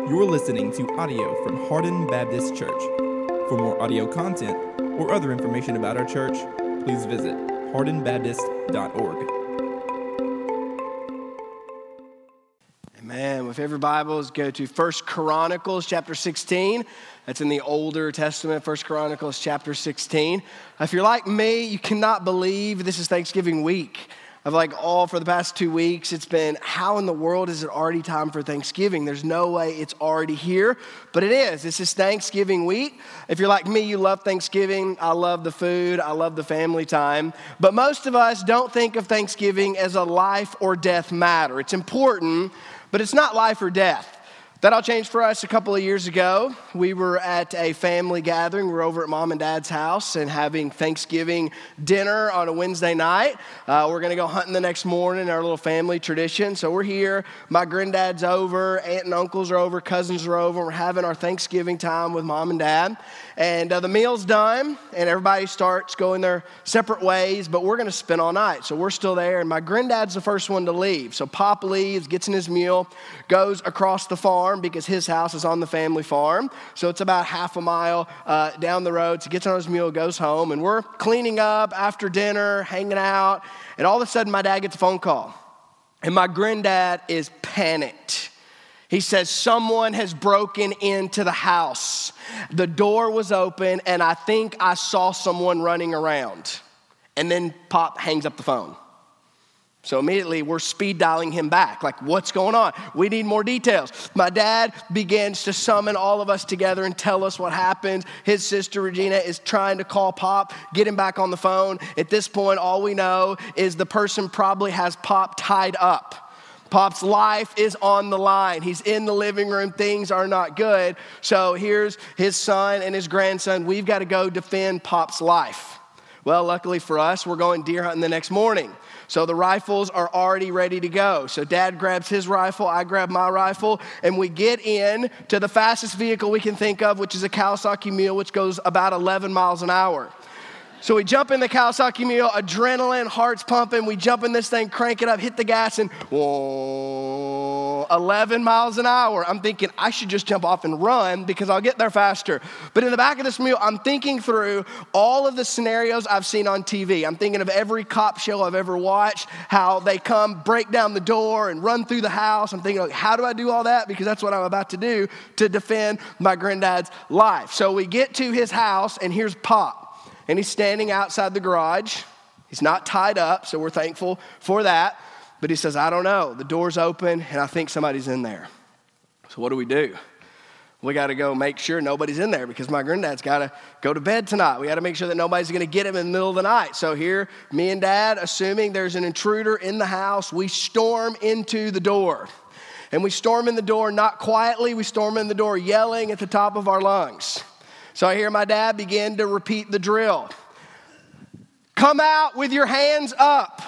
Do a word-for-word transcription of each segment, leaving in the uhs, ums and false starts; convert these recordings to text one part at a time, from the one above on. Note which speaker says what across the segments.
Speaker 1: You're listening to audio from Hardin Baptist Church. For more audio content or other information about our church, please visit hardin baptist dot org.
Speaker 2: Amen. With every Bibles, go to First Chronicles chapter sixteen. That's in the Older Testament, First Chronicles chapter sixteen. If you're like me, you cannot believe this is Thanksgiving week. Of like all for the past two weeks, it's been, how in the world is it already time for Thanksgiving? There's no way it's already here, but it is. This is Thanksgiving week. If you're like me, you love Thanksgiving. I love the food. I love the family time. But most of us don't think of Thanksgiving as a life or death matter. It's important, but it's not life or death. That all changed for us a couple of years ago. We were at a family gathering. We were over at Mom and Dad's house and having Thanksgiving dinner on a Wednesday night. Uh, we're going to go hunting the next morning, our little family tradition. So we're here. My granddad's over. Aunt and uncles are over. Cousins are over. We're having our Thanksgiving time with Mom and Dad. And uh, the meal's done, and everybody starts going their separate ways, but we're going to spend all night. So we're still there, and my granddad's the first one to leave. So Pop leaves, gets in his mule, goes across the farm because his house is on the family farm. So it's about half a mile uh, down the road. So he gets on his mule, goes home, and we're cleaning up after dinner, hanging out, and all of a sudden my dad gets a phone call, and my granddad is panicked. He says, someone has broken into the house. The door was open, and I think I saw someone running around. And then Pop hangs up the phone. So immediately we're speed dialing him back. Like, what's going on? We need more details. My dad begins to summon all of us together and tell us what happened. His sister Regina is trying to call Pop, get him back on the phone. At this point, all we know is the person probably has Pop tied up. Pop's life is on the line. He's in the living room. Things are not good. So here's his son and his grandson. We've got to go defend Pop's life. Well, luckily for us, we're going deer hunting the next morning. So the rifles are already ready to go. So Dad grabs his rifle, I grab my rifle, and we get in to the fastest vehicle we can think of, which is a Kawasaki Mule, which goes about eleven miles an hour. So we jump in the Kawasaki Mule, adrenaline, heart's pumping. We jump in this thing, crank it up, hit the gas, and whoa, eleven miles an hour. I'm thinking I should just jump off and run because I'll get there faster. But in the back of this Mule, I'm thinking through all of the scenarios I've seen on T V. I'm thinking of every cop show I've ever watched, how they come, break down the door, and run through the house. I'm thinking, like, how do I do all that? Because that's what I'm about to do to defend my granddad's life. So we get to his house, and here's Pop. And he's standing outside the garage. He's not tied up, so we're thankful for that. But he says, I don't know. The door's open, and I think somebody's in there. So what do we do? We got to go make sure nobody's in there because my granddad's got to go to bed tonight. We got to make sure that nobody's going to get him in the middle of the night. So here, me and Dad, assuming there's an intruder in the house, we storm into the door. And we storm in the door not quietly. We storm in the door yelling at the top of our lungs. So I hear my dad begin to repeat the drill. Come out with your hands up.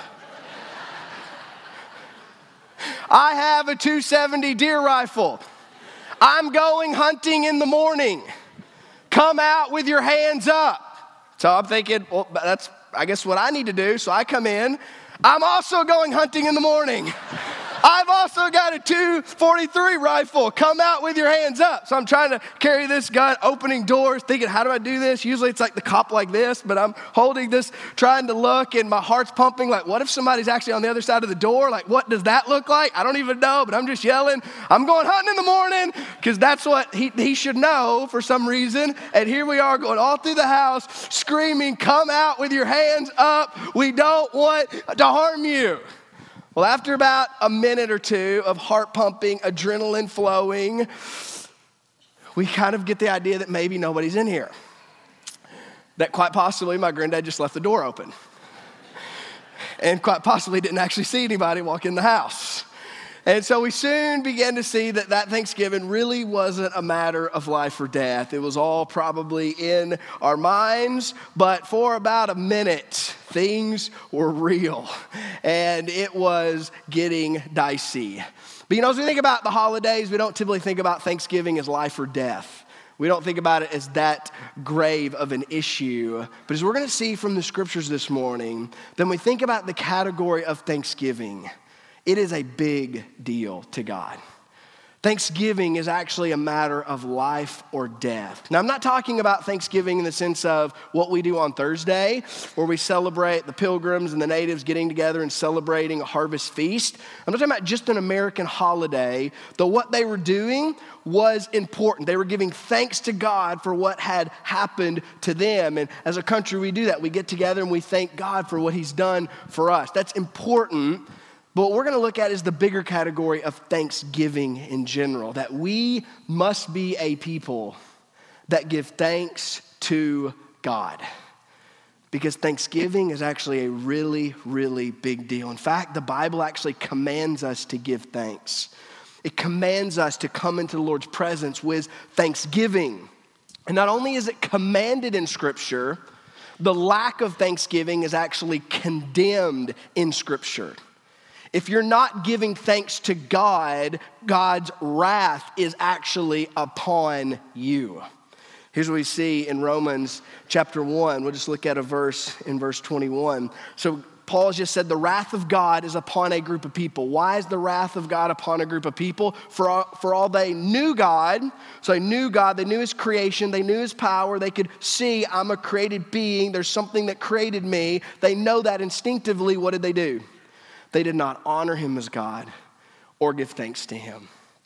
Speaker 2: I have a two seventy deer rifle. I'm going hunting in the morning. Come out with your hands up. So I'm thinking, well, that's, I guess, what I need to do. So I come in. I'm also going hunting in the morning. I've also got a two forty-three rifle. Come out with your hands up. So I'm trying to carry this gun, opening doors, thinking, how do I do this? Usually it's like the cop like this, but I'm holding this, trying to look, and my heart's pumping. Like, what if somebody's actually on the other side of the door? Like, what does that look like? I don't even know, but I'm just yelling. I'm going hunting in the morning because that's what he, he should know for some reason. And here we are going all through the house, screaming, come out with your hands up. We don't want to harm you. Well, after about a minute or two of heart pumping, adrenaline flowing, we kind of get the idea that maybe nobody's in here. That quite possibly my granddad just left the door open. And quite possibly didn't actually see anybody walk in the house. And so we soon began to see that that Thanksgiving really wasn't a matter of life or death. It was all probably in our minds, but for about a minute, things were real, and it was getting dicey. But you know, as we think about the holidays, we don't typically think about Thanksgiving as life or death. We don't think about it as that grave of an issue. But as we're going to see from the scriptures this morning, then we think about the category of Thanksgiving. It is a big deal to God. Thanksgiving is actually a matter of life or death. Now, I'm not talking about Thanksgiving in the sense of what we do on Thursday, where we celebrate the pilgrims and the natives getting together and celebrating a harvest feast. I'm not talking about just an American holiday, though what they were doing was important. They were giving thanks to God for what had happened to them. And as a country, we do that. We get together and we thank God for what he's done for us. That's important. But what we're going to look at is the bigger category of thanksgiving in general, that we must be a people that give thanks to God. Because Thanksgiving is actually a really, really big deal. In fact, the Bible actually commands us to give thanks. It commands us to come into the Lord's presence with thanksgiving. And not only is it commanded in Scripture, the lack of thanksgiving is actually condemned in Scripture. If you're not giving thanks to God, God's wrath is actually upon you. Here's what we see in Romans chapter one. We'll just look at a verse in verse twenty-one. So Paul just said the wrath of God is upon a group of people. Why is the wrath of God upon a group of people? For all, for all they knew God, so they knew God, they knew his creation, they knew his power, they could see I'm a created being, there's something that created me. They know that instinctively. What did they do? They did not honor him as God or give thanks to him.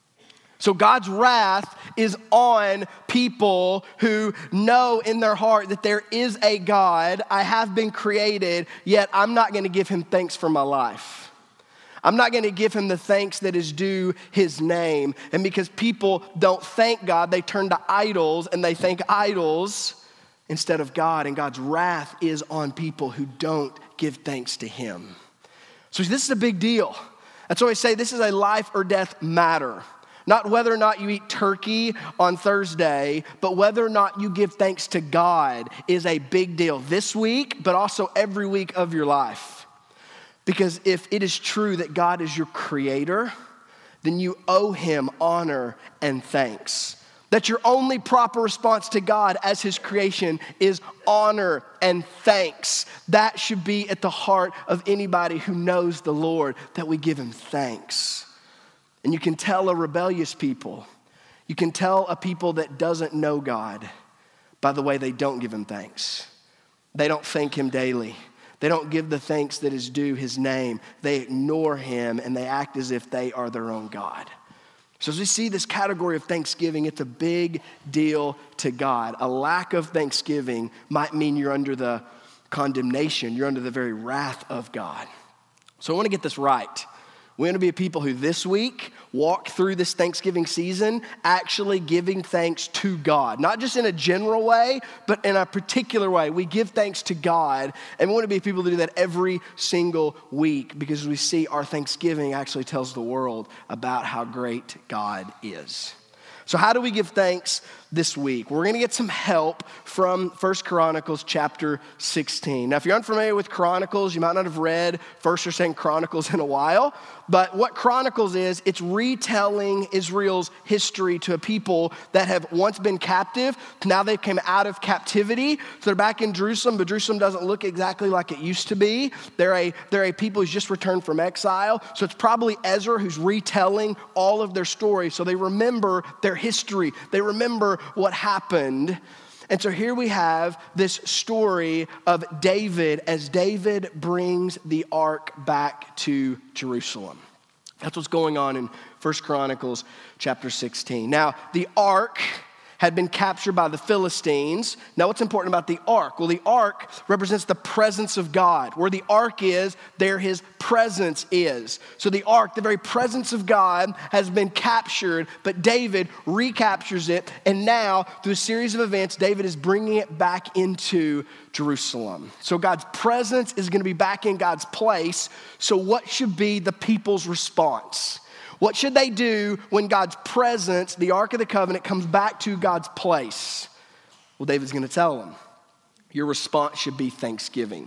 Speaker 2: So God's wrath is on people who know in their heart that there is a God. I have been created, yet I'm not going to give him thanks for my life. I'm not going to give him the thanks that is due his name. And because people don't thank God, they turn to idols and they thank idols instead of God. And God's wrath is on people who don't give thanks to him. So this is a big deal. That's why I say this is a life or death matter. Not whether or not you eat turkey on Thursday, but whether or not you give thanks to God is a big deal this week, but also every week of your life. Because if it is true that God is your creator, then you owe him honor and thanks. That your only proper response to God as his creation is honor and thanks. That should be at the heart of anybody who knows the Lord, that we give him thanks. And you can tell a rebellious people, you can tell a people that doesn't know God by the way they don't give him thanks. They don't thank him daily. They don't give the thanks that is due his name. They ignore him and they act as if they are their own God. So as we see this category of thanksgiving, it's a big deal to God. A lack of thanksgiving might mean you're under the condemnation. You're under the very wrath of God. So I want to get this right. We want to be a people who this week walk through this Thanksgiving season actually giving thanks to God. Not just in a general way, but in a particular way. We give thanks to God, and we want to be people who do that every single week because we see our Thanksgiving actually tells the world about how great God is. So how do we give thanks this week? We're going to get some help from First Chronicles chapter sixteen. Now, if you're unfamiliar with Chronicles, you might not have read First or Second Chronicles in a while. But what Chronicles is, it's retelling Israel's history to a people that have once been captive. Now they've come out of captivity. So they're back in Jerusalem, but Jerusalem doesn't look exactly like it used to be. They're a, they're a people who's just returned from exile. So it's probably Ezra who's retelling all of their story. So they remember their history. They remember what happened. And so here we have this story of David as David brings the ark back to Jerusalem. That's what's going on in First Chronicles chapter sixteen. Now, the ark had been captured by the Philistines. Now, what's important about the ark? Well, the ark represents the presence of God. Where the ark is, there his presence is. So the ark, the very presence of God, has been captured, but David recaptures it. And now, through a series of events, David is bringing it back into Jerusalem. So God's presence is going to be back in God's place. So what should be the people's response? What should they do when God's presence, the Ark of the Covenant, comes back to God's place? Well, David's going to tell them, your response should be thanksgiving.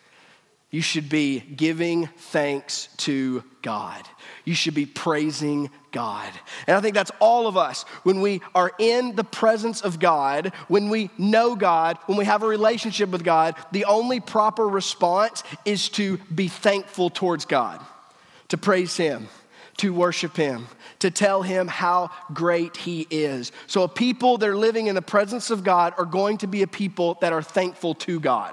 Speaker 2: You should be giving thanks to God. You should be praising God. And I think that's all of us. When we are in the presence of God, when we know God, when we have a relationship with God, the only proper response is to be thankful towards God, to praise him, to worship him, to tell him how great he is. So a people that are living in the presence of God are going to be a people that are thankful to God.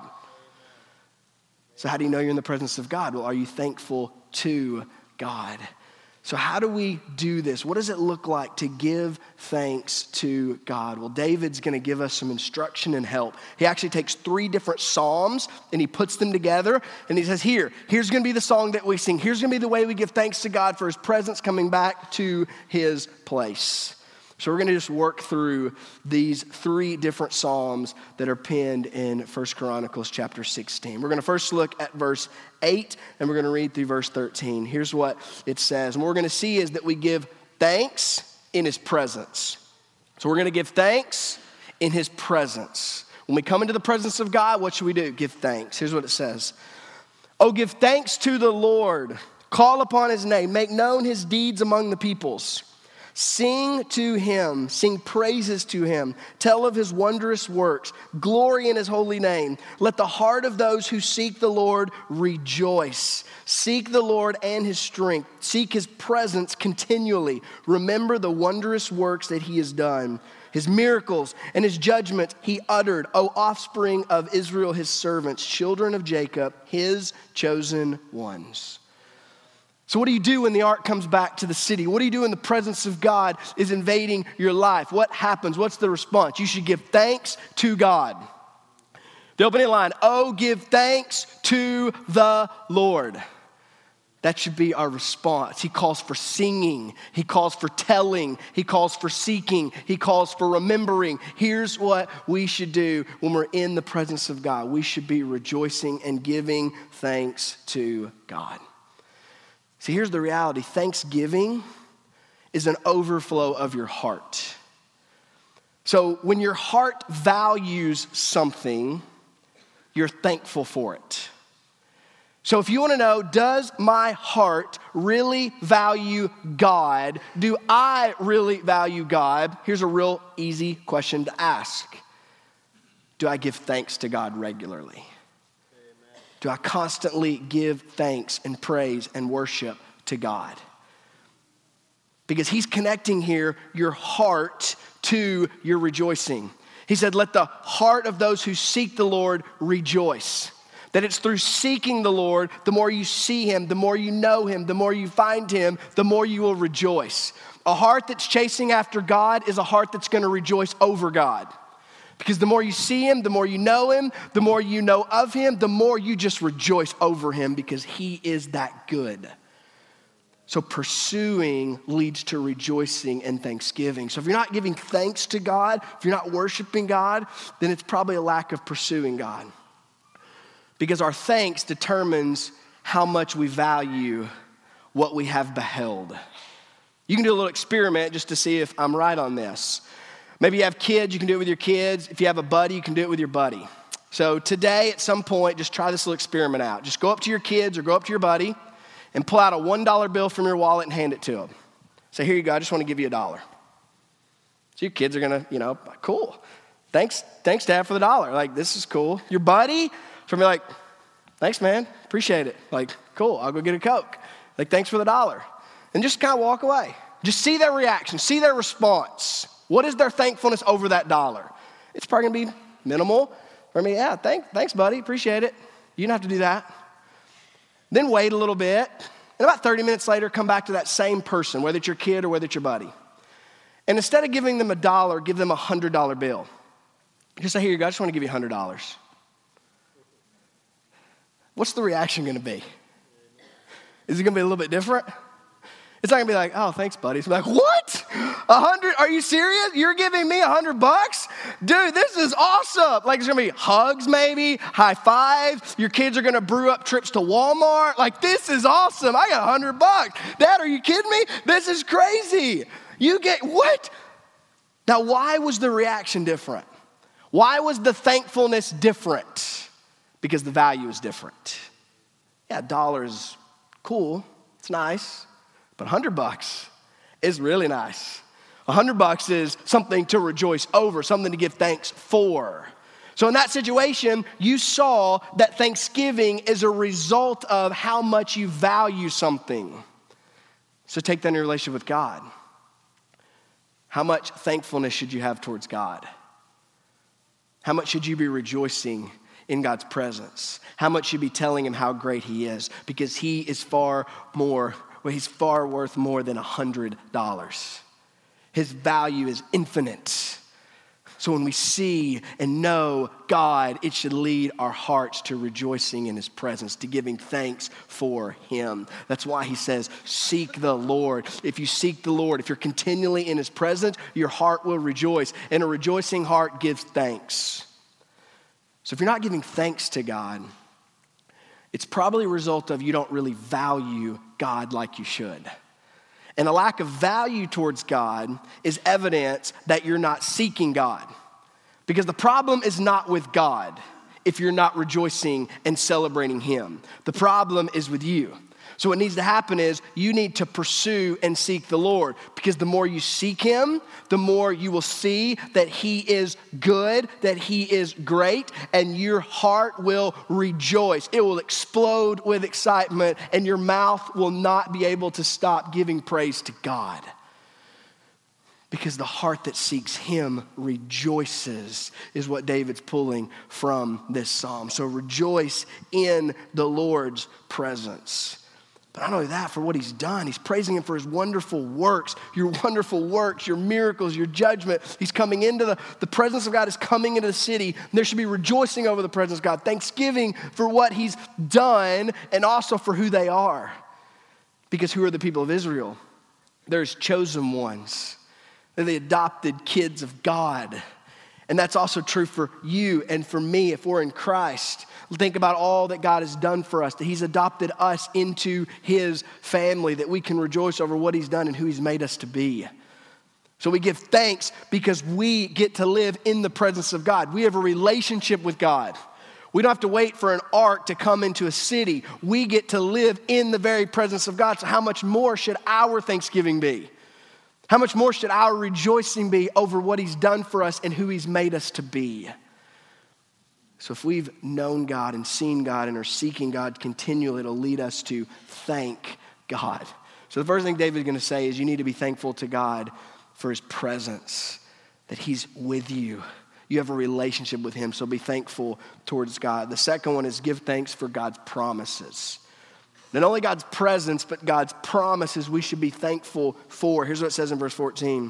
Speaker 2: So how do you know you're in the presence of God? Well, are you thankful to God? So how do we do this? What does it look like to give thanks to God? Well, David's going to give us some instruction and help. He actually takes three different psalms and he puts them together and he says, here, here's going to be the song that we sing. Here's going to be the way we give thanks to God for his presence coming back to his place. So we're going to just work through these three different psalms that are penned in First Chronicles chapter sixteen. We're going to first look at verse eight, and we're going to read through verse thirteen. Here's what it says. And what we're going to see is that we give thanks in his presence. So we're going to give thanks in his presence. When we come into the presence of God, what should we do? Give thanks. Here's what it says. Oh, give thanks to the Lord. Call upon his name. Make known his deeds among the peoples. Sing to him, sing praises to him, tell of his wondrous works, glory in his holy name. Let the heart of those who seek the Lord rejoice. Seek the Lord and his strength. Seek his presence continually. Remember the wondrous works that he has done, his miracles and his judgments he uttered, O offspring of Israel, his servants, children of Jacob, his chosen ones. So what do you do when the ark comes back to the city? What do you do when the presence of God is invading your life? What happens? What's the response? You should give thanks to God. The opening line, oh, give thanks to the Lord. That should be our response. He calls for singing. He calls for telling. He calls for seeking. He calls for remembering. Here's what we should do when we're in the presence of God. We should be rejoicing and giving thanks to God. See, here's the reality. Thanksgiving is an overflow of your heart. So when your heart values something, you're thankful for it. So if you want to know, does my heart really value God? Do I really value God? Here's a real easy question to ask. Do I give thanks to God regularly? Do I constantly give thanks and praise and worship to God? Because he's connecting here your heart to your rejoicing. He said, let the heart of those who seek the Lord rejoice. That it's through seeking the Lord, the more you see him, the more you know him, the more you find him, the more you will rejoice. A heart that's chasing after God is a heart that's going to rejoice over God. Because the more you see him, the more you know him, the more you know of him, the more you just rejoice over him because he is that good. So pursuing leads to rejoicing and thanksgiving. So if you're not giving thanks to God, if you're not worshiping God, then it's probably a lack of pursuing God. Because our thanks determines how much we value what we have beheld. You can do a little experiment just to see if I'm right on this. Maybe you have kids, you can do it with your kids. If you have a buddy, you can do it with your buddy. So today, at some point, just try this little experiment out. Just go up to your kids or go up to your buddy and pull out a one dollar bill from your wallet and hand it to them. Say, here you go, I just want to give you a dollar. So your kids are going to, you know, cool. Thanks, thanks, Dad, for the dollar. Like, this is cool. Your buddy, from like, thanks, man, appreciate it. Like, cool, I'll go get a Coke. Like, thanks for the dollar. And just kind of walk away. Just see their reaction, see their response. What is their thankfulness over that dollar? It's probably going to be minimal. For me, yeah, thank, thanks, buddy. Appreciate it. You don't have to do that. Then wait a little bit. And about thirty minutes later, come back to that same person, whether it's your kid or whether it's your buddy. And instead of giving them a dollar, give them a one hundred dollar bill. Just say, here you go, I just want to give you one hundred dollars. What's the reaction going to be? Is it going to be a little bit different? It's not gonna be like, oh, thanks, buddy. It's gonna be like, what? A hundred? Are you serious? You're giving me a hundred bucks? Dude, this is awesome. Like, it's gonna be hugs, maybe, high fives. Your kids are gonna brew up trips to Walmart. Like, this is awesome. I got a hundred bucks. Dad, are you kidding me? This is crazy. You get what? Now, why was the reaction different? Why was the thankfulness different? Because the value is different. Yeah, a dollar is cool. It's nice. But a hundred bucks is really nice. A hundred bucks is something to rejoice over, something to give thanks for. So in that situation, you saw that thanksgiving is a result of how much you value something. So take that in your relationship with God. How much thankfulness should you have towards God? How much should you be rejoicing in God's presence? How much should you be telling him how great he is? Because he is far more, well, he's far worth more than one hundred dollars. His value is infinite. So when we see and know God, it should lead our hearts to rejoicing in his presence, to giving thanks for him. That's why he says, seek the Lord. If you seek the Lord, if you're continually in his presence, your heart will rejoice. And a rejoicing heart gives thanks. So if you're not giving thanks to God, it's probably a result of you don't really value God like you should. And a lack of value towards God is evidence that you're not seeking God. Because the problem is not with God if you're not rejoicing and celebrating him. The problem is with you. So what needs to happen is you need to pursue and seek the Lord, because the more you seek him, the more you will see that he is good, that he is great, and your heart will rejoice. It will explode with excitement, and your mouth will not be able to stop giving praise to God. Because the heart that seeks him rejoices, is what David's pulling from this psalm. So rejoice in the Lord's presence. But not only that, for what he's done, he's praising him for his wonderful works, your wonderful works, your miracles, your judgment. He's coming into the, the presence of God is coming into the city. And there should be rejoicing over the presence of God, thanksgiving for what he's done and also for who they are. Because who are the people of Israel? There's chosen ones. They're the adopted kids of God. And that's also true for you and for me if we're in Christ. Think about all that God has done for us, that he's adopted us into his family, that we can rejoice over what he's done and who he's made us to be. So we give thanks because we get to live in the presence of God. We have a relationship with God. We don't have to wait for an ark to come into a city. We get to live in the very presence of God. So how much more should our thanksgiving be? How much more should our rejoicing be over what he's done for us and who he's made us to be? So if we've known God and seen God and are seeking God continually, it'll lead us to thank God. So the first thing David's going to say is you need to be thankful to God for his presence, that he's with you. You have a relationship with him, so be thankful towards God. The second one is give thanks for God's promises. Not only God's presence, but God's promises we should be thankful for. Here's what it says in verse fourteen.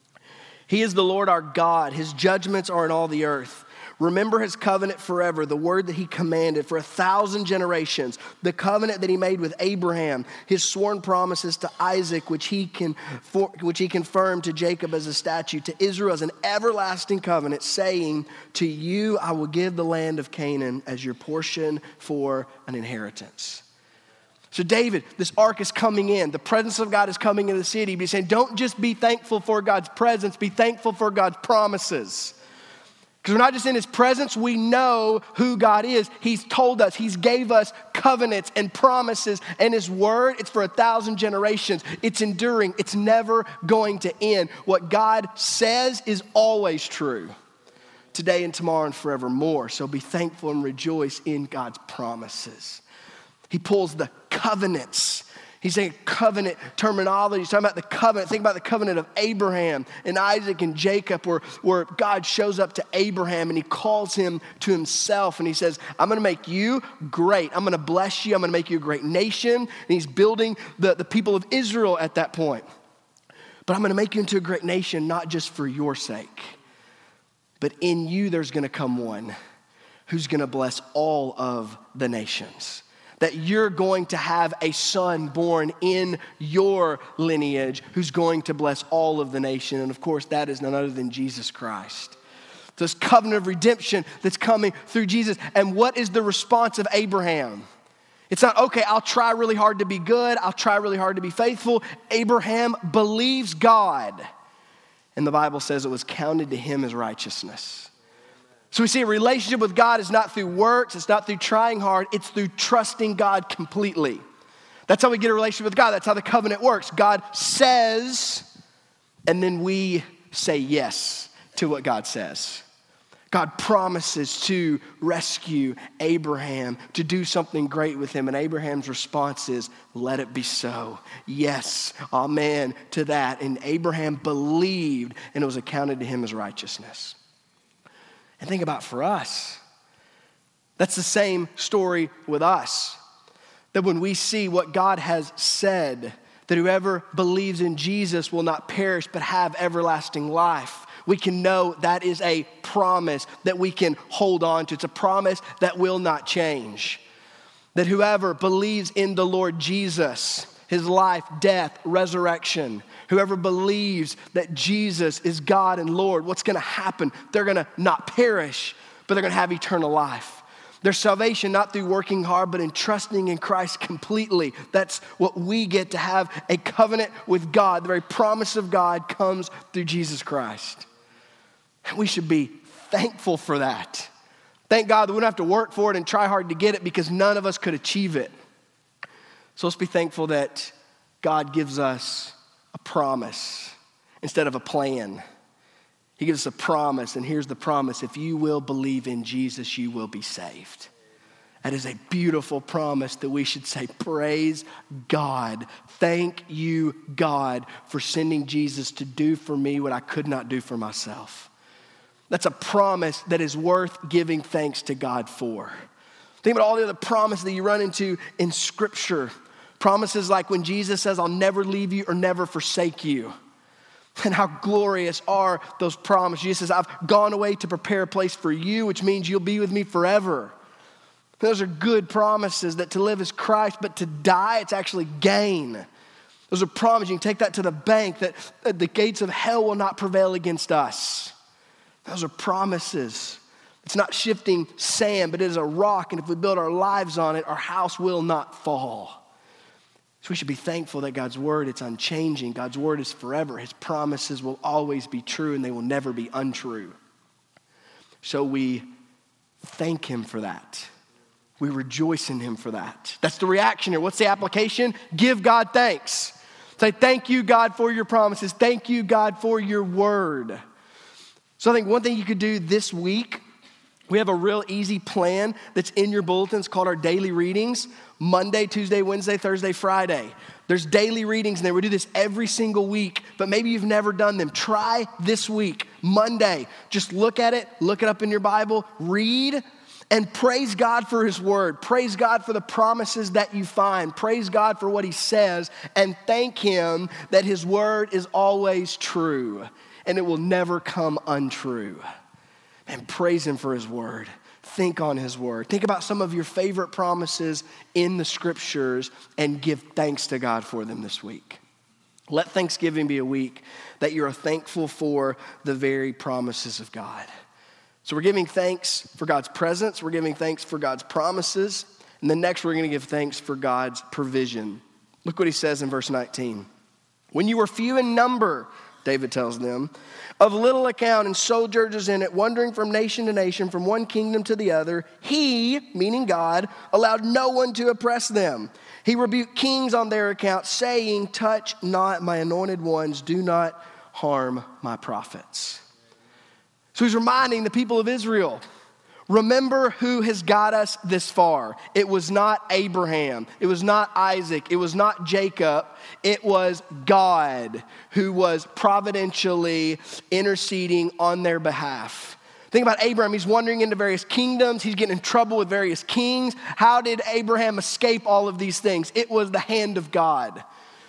Speaker 2: He is the Lord our God. His judgments are in all the earth. Remember his covenant forever, the word that he commanded for a thousand generations, the covenant that he made with Abraham, his sworn promises to Isaac, which he can, for, which he confirmed to Jacob as a statute, to Israel as an everlasting covenant, saying, to you I will give the land of Canaan as your portion for an inheritance. So David, this ark is coming in. The presence of God is coming into the city. He's saying, don't just be thankful for God's presence, be thankful for God's promises. Because we're not just in his presence, we know who God is. He's told us, he's gave us covenants and promises, and his word, it's for a thousand generations. It's enduring, it's never going to end. What God says is always true, today and tomorrow and forevermore. So be thankful and rejoice in God's promises. He pulls the covenants. He's saying covenant terminology. He's talking about the covenant. Think about the covenant of Abraham and Isaac and Jacob, where, where God shows up to Abraham and he calls him to himself. And he says, I'm going to make you great. I'm going to bless you. I'm going to make you a great nation. And he's building the, the people of Israel at that point. But I'm going to make you into a great nation, not just for your sake, but in you there's going to come one who's going to bless all of the nations. That you're going to have a son born in your lineage who's going to bless all of the nation. And of course, that is none other than Jesus Christ. This covenant of redemption that's coming through Jesus. And what is the response of Abraham? It's not, okay, I'll try really hard to be good. I'll try really hard to be faithful. Abraham believes God. And the Bible says it was counted to him as righteousness. So we see a relationship with God is not through works, it's not through trying hard, it's through trusting God completely. That's how we get a relationship with God. That's how the covenant works. God says, and then we say yes to what God says. God promises to rescue Abraham, to do something great with him. And Abraham's response is, let it be so. Yes, amen to that. And Abraham believed, and it was accounted to him as righteousness. And think about for us, that's the same story with us. That when we see what God has said, that whoever believes in Jesus will not perish but have everlasting life, we can know that is a promise that we can hold on to. It's a promise that will not change. That whoever believes in the Lord Jesus, his life, death, resurrection, whoever believes that Jesus is God and Lord, what's going to happen? They're going to not perish, but they're going to have eternal life. Their salvation not through working hard, but in trusting in Christ completely. That's what we get, to have a covenant with God. The very promise of God comes through Jesus Christ. And we should be thankful for that. Thank God that we don't have to work for it and try hard to get it, because none of us could achieve it. So let's be thankful that God gives us a promise instead of a plan. He gives us a promise, and here's the promise. If you will believe in Jesus, you will be saved. That is a beautiful promise that we should say, praise God. Thank you, God, for sending Jesus to do for me what I could not do for myself. That's a promise that is worth giving thanks to God for. Think about all the other promises that you run into in Scripture. Promises like when Jesus says, I'll never leave you or never forsake you. And how glorious are those promises. Jesus says, I've gone away to prepare a place for you, which means you'll be with me forever. Those are good promises, that to live is Christ, but to die, it's actually gain. Those are promises. You can take that to the bank, that the gates of hell will not prevail against us. Those are promises. It's not shifting sand, but it is a rock, and if we build our lives on it, our house will not fall. So we should be thankful that God's word, it's unchanging. God's word is forever. His promises will always be true, and they will never be untrue. So we thank him for that. We rejoice in him for that. That's the reaction here. What's the application? Give God thanks. Say, thank you, God, for your promises. Thank you, God, for your word. So I think one thing you could do this week, we have a real easy plan that's in your bulletins called our daily readings. Monday, Tuesday, Wednesday, Thursday, Friday. There's daily readings in there. We do this every single week, but maybe you've never done them. Try this week, Monday. Just look at it, look it up in your Bible, read, and praise God for his word. Praise God for the promises that you find. Praise God for what he says, and thank him that his word is always true, and it will never come untrue. And praise him for his word. Think on his word. Think about some of your favorite promises in the scriptures and give thanks to God for them this week. Let Thanksgiving be a week that you're thankful for the very promises of God. So we're giving thanks for God's presence. We're giving thanks for God's promises. And then next we're going to give thanks for God's provision. Look what he says in verse nineteen. When you were few in number, David tells them, of little account and sojourners in it, wandering from nation to nation, from one kingdom to the other, he, meaning God, allowed no one to oppress them. He rebuked kings on their account, saying, touch not my anointed ones, do not harm my prophets. So he's reminding the people of Israel, remember who has got us this far. It was not Abraham. It was not Isaac. It was not Jacob. It was God who was providentially interceding on their behalf. Think about Abraham. He's wandering into various kingdoms. He's getting in trouble with various kings. How did Abraham escape all of these things? It was the hand of God.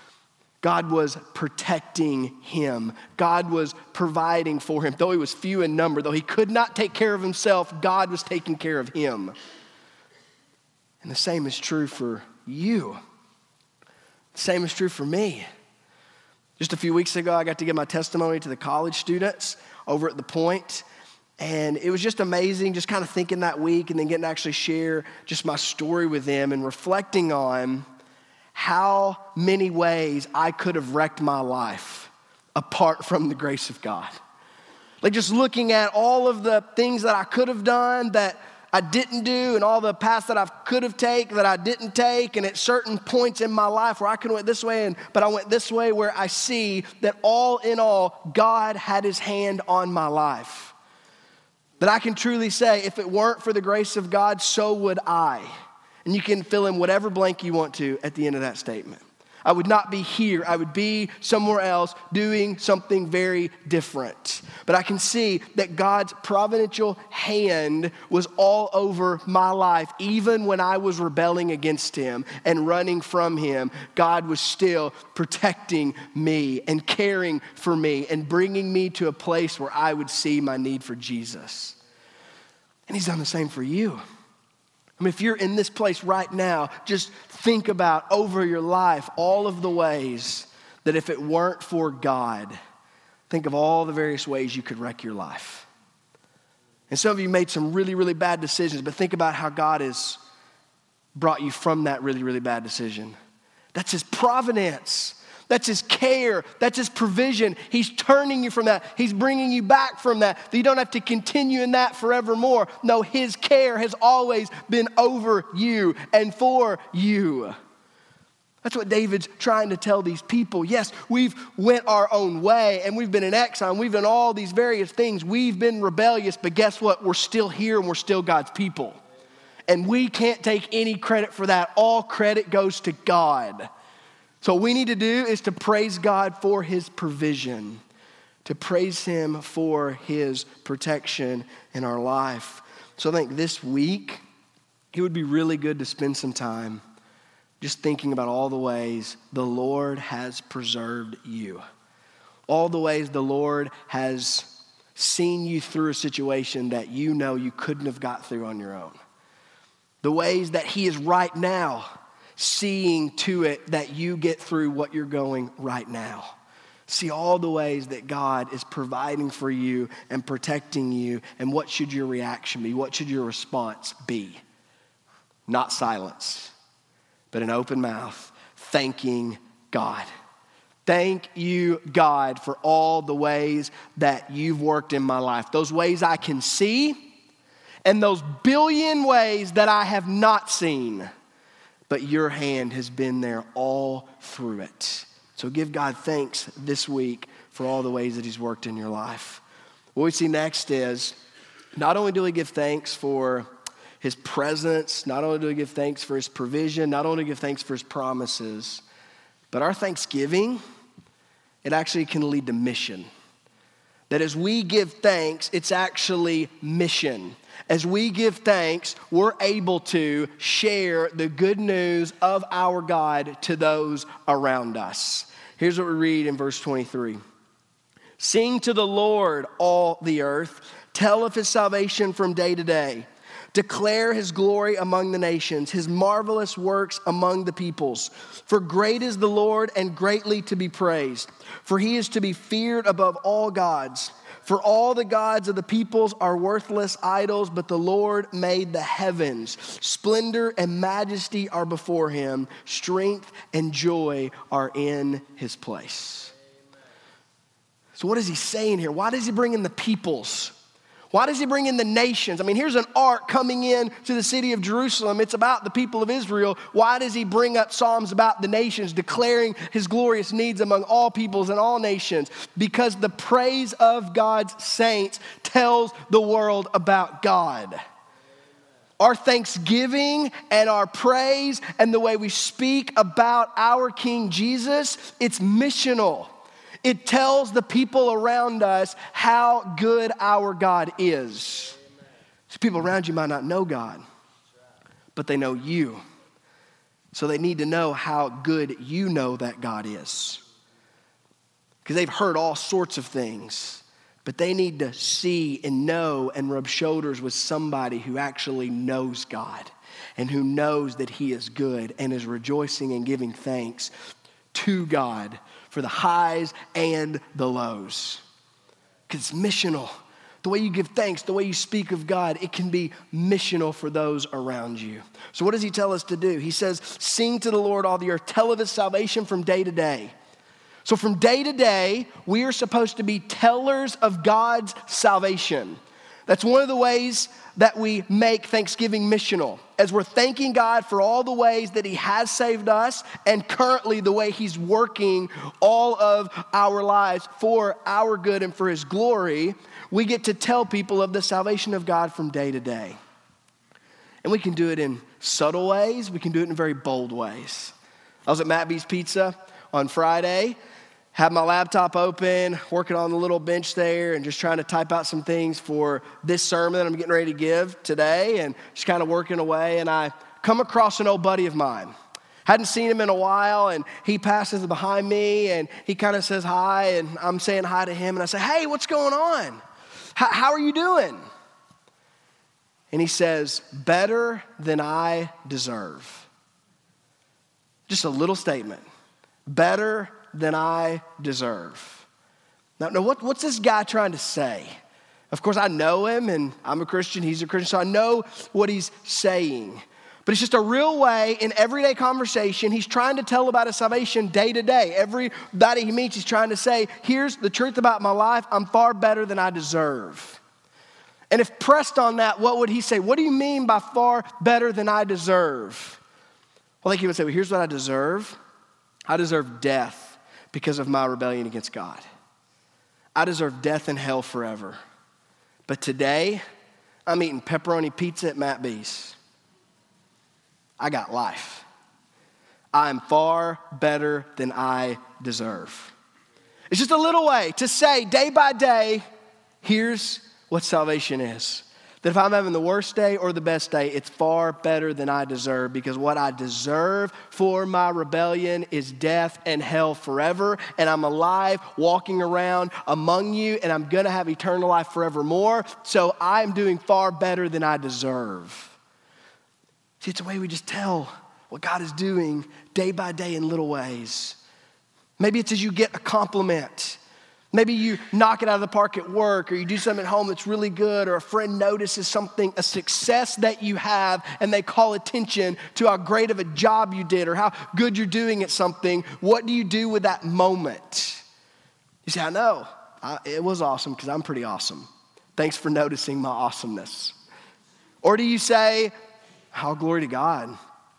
Speaker 2: God was protecting him. God was providing for him. Though he was few in number, though he could not take care of himself, God was taking care of him. And the same is true for you. The same is true for me. Just a few weeks ago, I got to give my testimony to the college students over at The Point. And it was just amazing, just kind of thinking that week and then getting to actually share just my story with them and reflecting on how many ways I could have wrecked my life apart from the grace of God. Like just looking at all of the things that I could have done that I didn't do, and all the paths that I could have taken that I didn't take, and at certain points in my life where I could have went this way, and but I went this way, where I see that all in all, God had his hand on my life. That I can truly say, if it weren't for the grace of God, so would I. And you can fill in whatever blank you want to at the end of that statement. I would not be here. I would be somewhere else doing something very different. But I can see that God's providential hand was all over my life. Even when I was rebelling against him and running from him, God was still protecting me and caring for me and bringing me to a place where I would see my need for Jesus. And he's done the same for you. I mean, if you're in this place right now, just think about over your life all of the ways that if it weren't for God, think of all the various ways you could wreck your life. And some of you made some really, really bad decisions, but think about how God has brought you from that really, really bad decision. That's his providence. That's his care. That's his provision. He's turning you from that. He's bringing you back from that. That you don't have to continue in that forevermore. No, his care has always been over you and for you. That's what David's trying to tell these people. Yes, we've went our own way and we've been in exile and we've done all these various things. We've been rebellious, but guess what? We're still here and we're still God's people. And we can't take any credit for that. All credit goes to God. So what we need to do is to praise God for his provision, to praise him for his protection in our life. So I think this week, it would be really good to spend some time just thinking about all the ways the Lord has preserved you. All the ways the Lord has seen you through a situation that you know you couldn't have got through on your own. The ways that he is right now seeing to it that you get through what you're going right now. See all the ways that God is providing for you and protecting you, and what should your reaction be? What should your response be? Not silence, but an open mouth, thanking God. Thank you, God, for all the ways that you've worked in my life. Those ways I can see, and those billion ways that I have not seen. But your hand has been there all through it. So give God thanks this week for all the ways that he's worked in your life. What we see next is, not only do we give thanks for his presence, not only do we give thanks for his provision, not only do we give thanks for his promises, but our thanksgiving, it actually can lead to mission. That as we give thanks, it's actually mission. As we give thanks, we're able to share the good news of our God to those around us. Here's what we read in verse twenty-three. Sing to the Lord, all the earth. Tell of his salvation from day to day. Declare his glory among the nations, his marvelous works among the peoples. For great is the Lord and greatly to be praised. For he is to be feared above all gods. For all the gods of the peoples are worthless idols, but the Lord made the heavens. Splendor and majesty are before him. Strength and joy are in his place. So what is he saying here? Why does he bring in the peoples? Why does he bring in the nations? I mean, here's an ark coming in to the city of Jerusalem. It's about the people of Israel. Why does he bring up Psalms about the nations, declaring his glorious needs among all peoples and all nations? Because the praise of God's saints tells the world about God. Our thanksgiving and our praise and the way we speak about our King Jesus, it's missional. It tells the people around us how good our God is. So people around you might not know God, but they know you. So they need to know how good you know that God is. Because they've heard all sorts of things, but they need to see and know and rub shoulders with somebody who actually knows God and who knows that he is good and is rejoicing and giving thanks to God for the highs and the lows. Because it's missional. The way you give thanks, the way you speak of God, it can be missional for those around you. So what does he tell us to do? He says, sing to the Lord all the earth. Tell of his salvation from day to day. So from day to day, we are supposed to be tellers of God's salvation. That's one of the ways that we make Thanksgiving missional, as we're thanking God for all the ways that he has saved us and currently the way he's working all of our lives for our good and for his glory. We get to tell people of the salvation of God from day to day. And we can do it in subtle ways. We can do it in very bold ways. I was at Matt B's Pizza on Friday, had my laptop open, working on the little bench there and just trying to type out some things for this sermon that I'm getting ready to give today and just kind of working away. And I come across an old buddy of mine. Hadn't seen him in a while, and he passes behind me and he kind of says hi, and I'm saying hi to him, and I say, hey, what's going on? How, how are you doing? And he says, better than I deserve. Just a little statement. Better than I deserve. Now, now what, what's this guy trying to say? Of course, I know him, and I'm a Christian, he's a Christian, so I know what he's saying. But it's just a real way in everyday conversation. He's trying to tell about his salvation day to day. Everybody he meets, he's trying to say, here's the truth about my life. I'm far better than I deserve. And if pressed on that, what would he say? What do you mean by far better than I deserve? Well, I think he would say, well, here's what I deserve. I deserve death because of my rebellion against God. I deserve death and hell forever. But today, I'm eating pepperoni pizza at Matt B's. I got life. I'm far better than I deserve. It's just a little way to say day by day, here's what salvation is. That if I'm having the worst day or the best day, it's far better than I deserve, because what I deserve for my rebellion is death and hell forever, and I'm alive walking around among you, and I'm gonna have eternal life forevermore, so I'm doing far better than I deserve. See, it's a way we just tell what God is doing day by day in little ways. Maybe it's as you get a compliment. Maybe you knock it out of the park at work, or you do something at home that's really good, or a friend notices something, a success that you have, and they call attention to how great of a job you did or how good you're doing at something. What do you do with that moment? You say, I know, I, it was awesome because I'm pretty awesome. Thanks for noticing my awesomeness. Or do you say, oh, glory to God.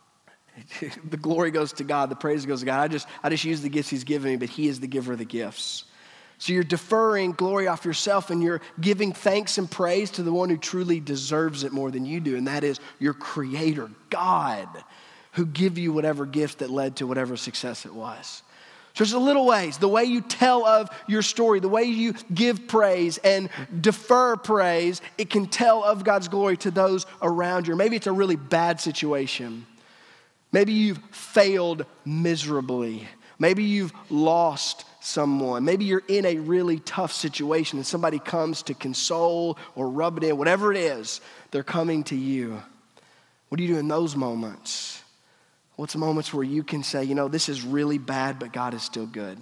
Speaker 2: The glory goes to God, the praise goes to God. I just, I just use the gifts he's given me, but he is the giver of the gifts. So you're deferring glory off yourself, and you're giving thanks and praise to the one who truly deserves it more than you do, and that is your creator, God, who give you whatever gift that led to whatever success it was. So there's the little ways, the way you tell of your story, the way you give praise and defer praise, it can tell of God's glory to those around you. Maybe it's a really bad situation. Maybe you've failed miserably. Maybe you've lost someone. Maybe you're in a really tough situation and somebody comes to console or rub it in, whatever it is, they're coming to you. What do you do in those moments? What's the moments where you can say, you know, this is really bad, but God is still good.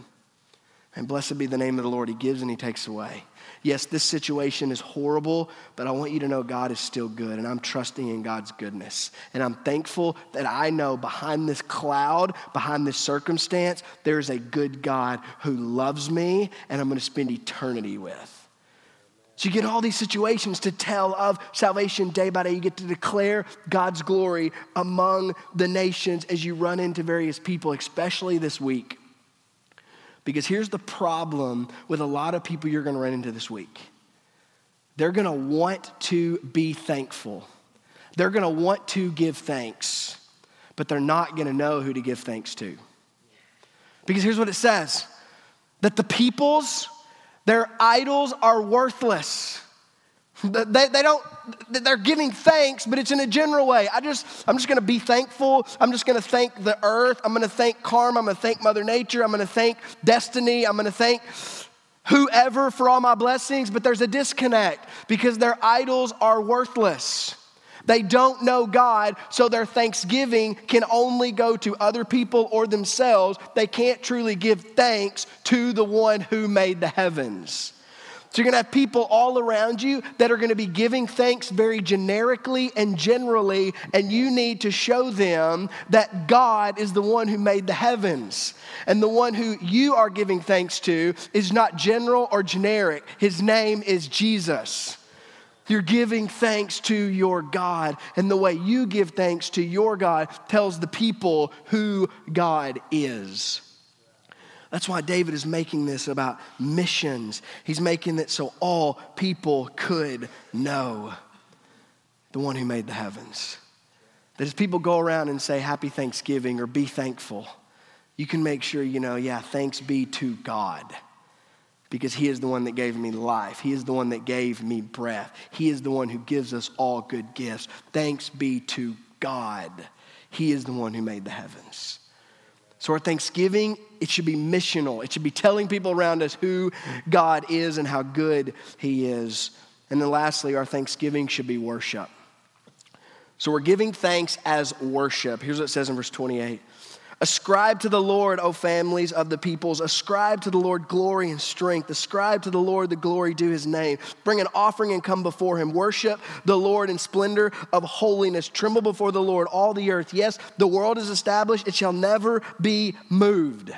Speaker 2: And blessed be the name of the Lord. He gives and he takes away. Yes, this situation is horrible, but I want you to know God is still good, and I'm trusting in God's goodness. And I'm thankful that I know behind this cloud, behind this circumstance, there is a good God who loves me and I'm going to spend eternity with. So you get all these situations to tell of salvation day by day. You get to declare God's glory among the nations as you run into various people, especially this week. Because here's the problem with a lot of people you're going to run into this week. They're going to want to be thankful. They're going to want to give thanks, but they're not going to know who to give thanks to. Because here's what it says, that the peoples, their idols are worthless. They, they don't, they're giving thanks, but it's in a general way. I just, I'm just going to be thankful. I'm just going to thank the earth. I'm going to thank karma. I'm going to thank Mother Nature. I'm going to thank destiny. I'm going to thank whoever for all my blessings. But there's a disconnect because their idols are worthless. They don't know God, so their thanksgiving can only go to other people or themselves. They can't truly give thanks to the one who made the heavens. So you're going to have people all around you that are going to be giving thanks very generically and generally, and you need to show them that God is the one who made the heavens. And the one who you are giving thanks to is not general or generic. His name is Jesus. You're giving thanks to your God. And the way you give thanks to your God tells the people who God is. That's why David is making this about missions. He's making it so all people could know the one who made the heavens. That as people go around and say happy Thanksgiving or be thankful, you can make sure you know, yeah, thanks be to God. Because he is the one that gave me life. He is the one that gave me breath. He is the one who gives us all good gifts. Thanks be to God. He is the one who made the heavens. So our Thanksgiving, it should be missional. It should be telling people around us who God is and how good he is. And then lastly, our Thanksgiving should be worship. So we're giving thanks as worship. Here's what it says in verse twenty-eight. Ascribe to the Lord, O families of the peoples. Ascribe to the Lord glory and strength. Ascribe to the Lord the glory due his name. Bring an offering and come before him. Worship the Lord in splendor of holiness. Tremble before the Lord, all the earth. Yes, the world is established. It shall never be moved.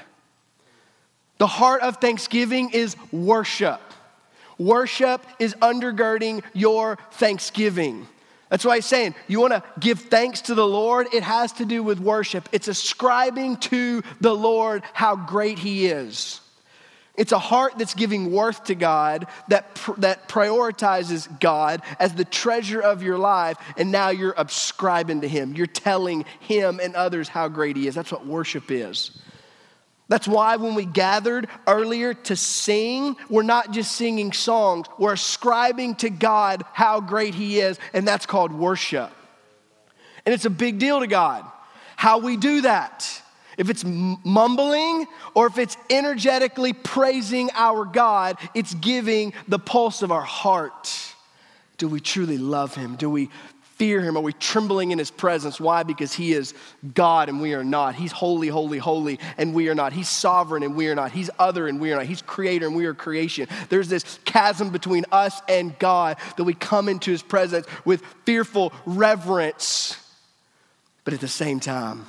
Speaker 2: The heart of thanksgiving is worship. Worship is undergirding your thanksgiving. That's why he's saying, you want to give thanks to the Lord? It has to do with worship. It's ascribing to the Lord how great he is. It's a heart that's giving worth to God, that, pr- that prioritizes God as the treasure of your life, and now you're ascribing to him. You're telling him and others how great he is. That's what worship is. That's why when we gathered earlier to sing, we're not just singing songs. We're ascribing to God how great he is, and that's called worship. And it's a big deal to God how we do that. If it's mumbling or if it's energetically praising our God, it's giving the pulse of our heart. Do we truly love him? Do we fear him? Are we trembling in his presence? Why? Because he is God and we are not. He's holy, holy, holy, and we are not. He's sovereign and we are not. He's other and we are not. He's creator and we are creation. There's this chasm between us and God that we come into his presence with fearful reverence. But at the same time,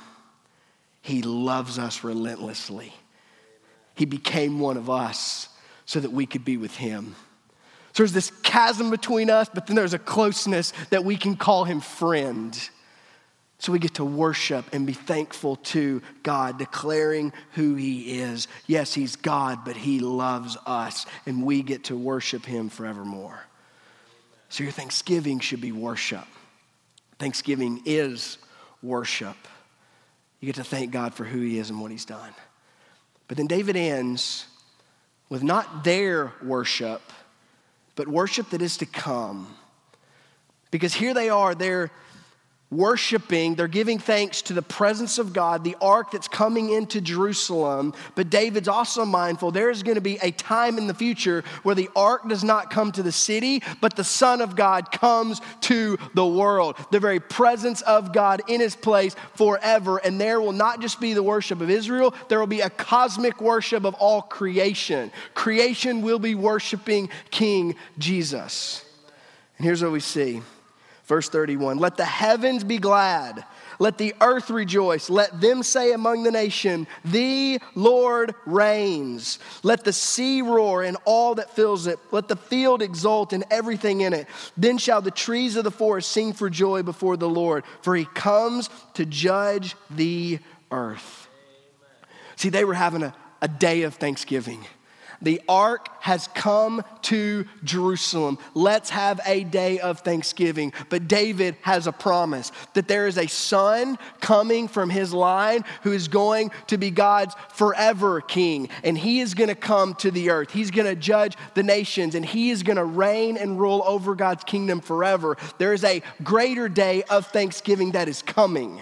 Speaker 2: he loves us relentlessly. He became one of us so that we could be with him. So there's this chasm between us, but then there's a closeness that we can call him friend. So we get to worship and be thankful to God, declaring who he is. Yes, he's God, but he loves us, and we get to worship him forevermore. So your Thanksgiving should be worship. Thanksgiving is worship. You get to thank God for who he is and what he's done. But then David ends with not their worship, but worship that is to come. Because here they are, they're worshiping, they're giving thanks to the presence of God, the ark that's coming into Jerusalem. But David's also mindful there's going to be a time in the future where the ark does not come to the city, but the Son of God comes to the world. The very presence of God in his place forever. And there will not just be the worship of Israel, there will be a cosmic worship of all creation. Creation will be worshiping King Jesus. And here's what we see. Verse thirty-one, let the heavens be glad, let the earth rejoice, let them say among the nation, the Lord reigns. Let the sea roar and all that fills it, let the field exult and everything in it. Then shall the trees of the forest sing for joy before the Lord, for he comes to judge the earth. See, they were having a, a day of thanksgiving. The ark has come to Jerusalem. Let's have a day of thanksgiving. But David has a promise that there is a son coming from his line who is going to be God's forever king. And he is going to come to the earth. He's going to judge the nations and he is going to reign and rule over God's kingdom forever. There is a greater day of thanksgiving that is coming.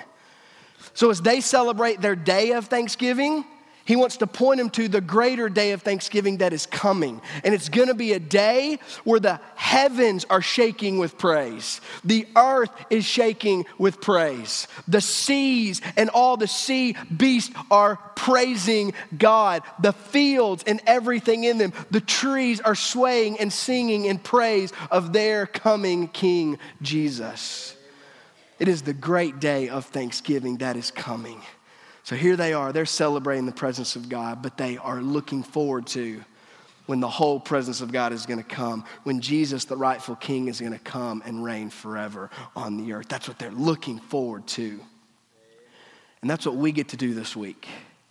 Speaker 2: So as they celebrate their day of thanksgiving, he wants to point them to the greater day of thanksgiving that is coming. And it's going to be a day where the heavens are shaking with praise. The earth is shaking with praise. The seas and all the sea beasts are praising God. The fields and everything in them, the trees are swaying and singing in praise of their coming King Jesus. It is the great day of thanksgiving that is coming. So here they are, they're celebrating the presence of God, but they are looking forward to when the whole presence of God is going to come, when Jesus, the rightful king, is going to come and reign forever on the earth. That's what they're looking forward to. And that's what we get to do this week.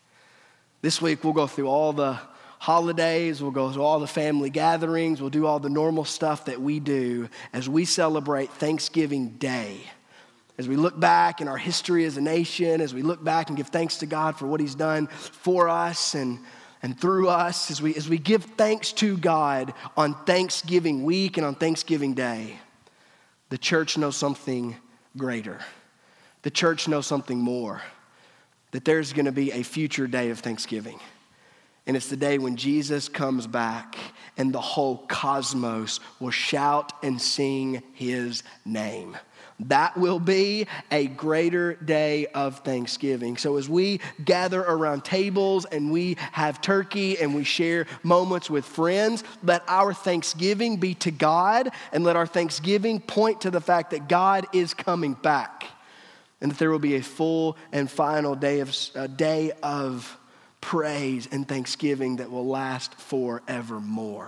Speaker 2: This week we'll go through all the holidays, we'll go through all the family gatherings, we'll do all the normal stuff that we do as we celebrate Thanksgiving Day. As we look back in our history as a nation, as we look back and give thanks to God for what he's done for us and And through us, as we, as we give thanks to God on Thanksgiving week and on Thanksgiving Day, the church knows something greater. The church knows something more, that there's going to be a future day of Thanksgiving. And it's the day when Jesus comes back and the whole cosmos will shout and sing his name. That will be a greater day of Thanksgiving. So as we gather around tables and we have turkey and we share moments with friends, let our Thanksgiving be to God, and let our Thanksgiving point to the fact that God is coming back, and that there will be a full and final day of, a day of praise and thanksgiving that will last forevermore.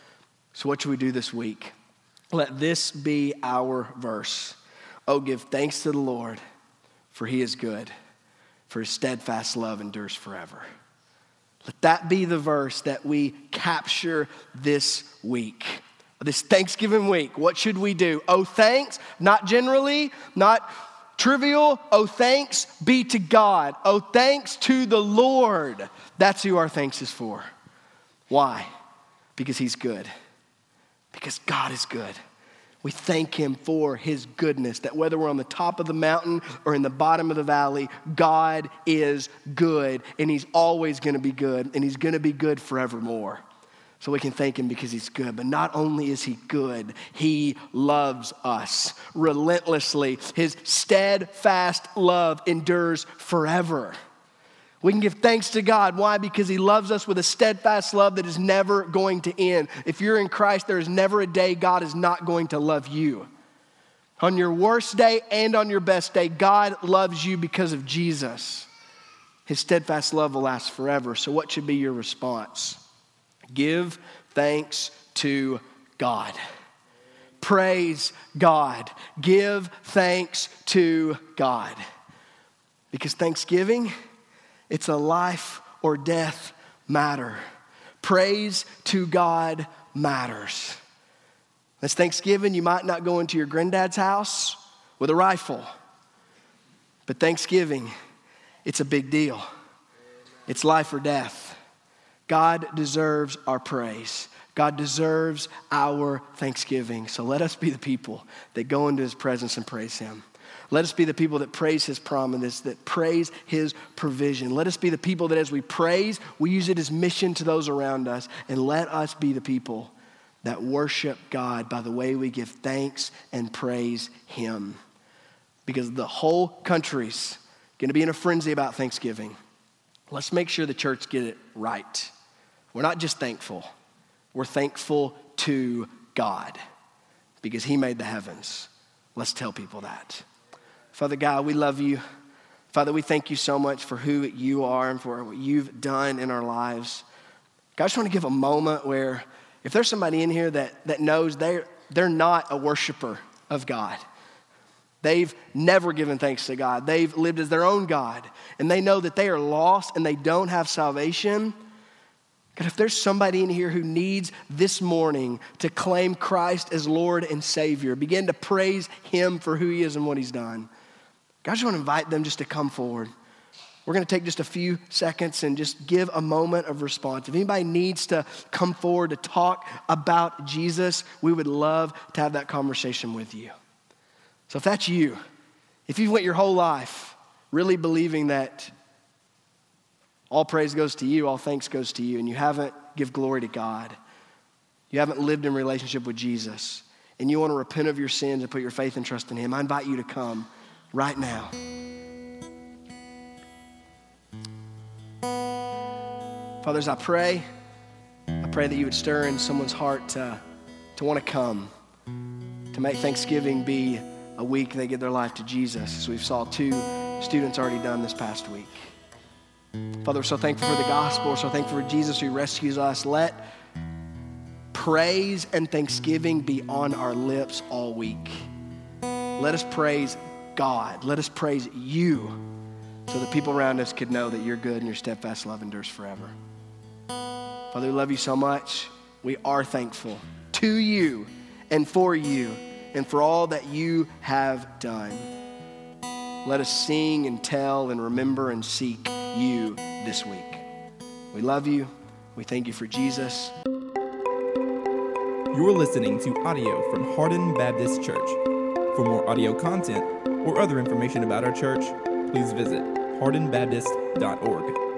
Speaker 2: So what should we do this week? Let this be our verse. Oh, give thanks to the Lord, for he is good, for his steadfast love endures forever. Let that be the verse that we capture this week, this Thanksgiving week. What should we do? Oh, thanks, not generally, not trivial. Oh, thanks be to God. Oh, thanks to the Lord. That's who our thanks is for. Why? Because he's good. Because God is good. We thank him for his goodness, that whether we're on the top of the mountain or in the bottom of the valley, God is good, and he's always going to be good, and he's going to be good forevermore. So we can thank him because he's good. But not only is he good, he loves us relentlessly. His steadfast love endures forever. We can give thanks to God. Why? Because he loves us with a steadfast love that is never going to end. If you're in Christ, there is never a day God is not going to love you. On your worst day and on your best day, God loves you because of Jesus. His steadfast love will last forever. So what should be your response? Give thanks to God. Praise God. Give thanks to God. Because Thanksgiving, it's a life or death matter. Praise to God matters. This Thanksgiving, you might not go into your granddad's house with a rifle. But Thanksgiving, it's a big deal. It's life or death. God deserves our praise. God deserves our thanksgiving. So let us be the people that go into his presence and praise him. Let us be the people that praise his promise, that praise his provision. Let us be the people that as we praise, we use it as mission to those around us. And let us be the people that worship God by the way we give thanks and praise him. Because the whole country's going to be in a frenzy about Thanksgiving. Let's make sure the church get it right. We're not just thankful. We're thankful to God because he made the heavens. Let's tell people that. Father God, we love you. Father, we thank you so much for who you are and for what you've done in our lives. God, I just want to give a moment where if there's somebody in here that, that knows they're, they're not a worshiper of God, they've never given thanks to God, they've lived as their own God, and they know that they are lost and they don't have salvation. God, if there's somebody in here who needs this morning to claim Christ as Lord and Savior, begin to praise him for who he is and what he's done, God, I just want to invite them just to come forward. We're going to take just a few seconds and just give a moment of response. If anybody needs to come forward to talk about Jesus, we would love to have that conversation with you. So if that's you, if you've went your whole life really believing that all praise goes to you, all thanks goes to you, and you haven't give glory to God, you haven't lived in relationship with Jesus, and you want to repent of your sins and put your faith and trust in him, I invite you to come right now. Father, as I pray, I pray that you would stir in someone's heart to, to want to come, to make Thanksgiving be a week they give their life to Jesus, as we've saw two students already done this past week. Father, we're so thankful for the gospel. We're so thankful for Jesus who rescues us. Let praise and thanksgiving be on our lips all week. Let us praise God. Let us praise you so that people around us could know that you're good and your steadfast love endures forever. Father, we love you so much. We are thankful to you and for you and for all that you have done. Let us sing and tell and remember and seek you this week. We love you. We thank you for Jesus.
Speaker 1: You're listening to audio from Hardin Baptist Church. For more audio content or other information about our church, please visit hardin baptist dot org.